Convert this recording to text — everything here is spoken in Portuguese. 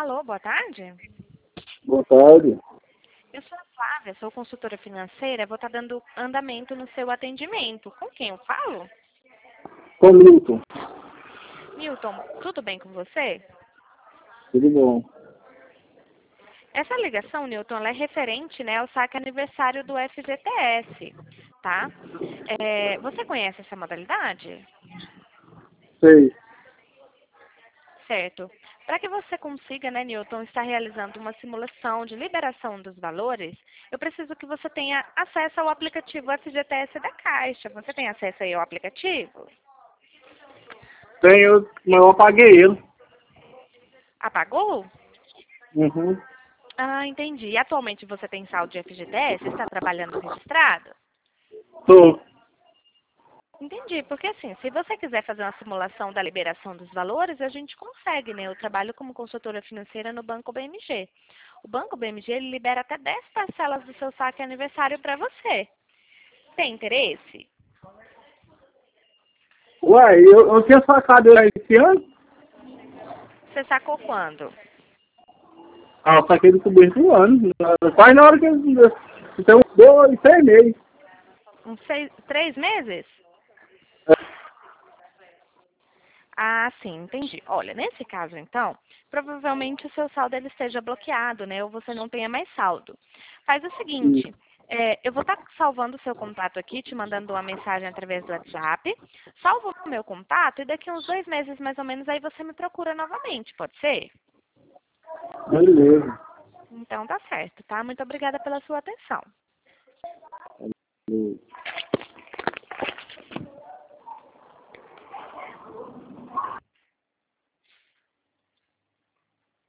Alô, boa tarde. Boa tarde. Eu sou a Flávia, sou consultora financeira, vou estar dando andamento no seu atendimento. Com quem eu falo? Com Milton. Milton, tudo bem com você? Tudo bom? Essa ligação, Newton, ela é referente, né, ao saque aniversário do FGTS, tá? Você conhece essa modalidade? Sei. Certo. Para que você consiga, né, Newton, estar realizando uma simulação de liberação dos valores, eu preciso que você tenha acesso ao aplicativo FGTS da Caixa. Você tem acesso aí ao aplicativo? Tenho, mas eu apaguei ele. Apagou? Uhum. Ah, entendi. E atualmente você tem saldo de FGTS? Está trabalhando registrado? Tô. Entendi, porque assim, se você quiser fazer uma simulação da liberação dos valores, a gente consegue, né? Eu trabalho como consultora financeira no Banco BMG. O Banco BMG, ele libera até 10 parcelas do seu saque aniversário para você. Tem interesse? Ué, eu tinha sacado ele esse ano? Você sacou quando? Ah, eu saquei do começo do ano. Quase na hora que eu tenho uns 2, 3 meses. Uns 3 meses? Ah, sim, entendi. Olha, nesse caso, então, provavelmente o seu saldo ele esteja bloqueado, né? Ou você não tenha mais saldo. Faz o seguinte, eu vou estar salvando o seu contato aqui, te mandando uma mensagem através do WhatsApp. Salvo o meu contato e daqui uns 2 meses, mais ou menos, aí você me procura novamente, pode ser? Beleza. Então tá certo, tá? Muito obrigada pela sua atenção.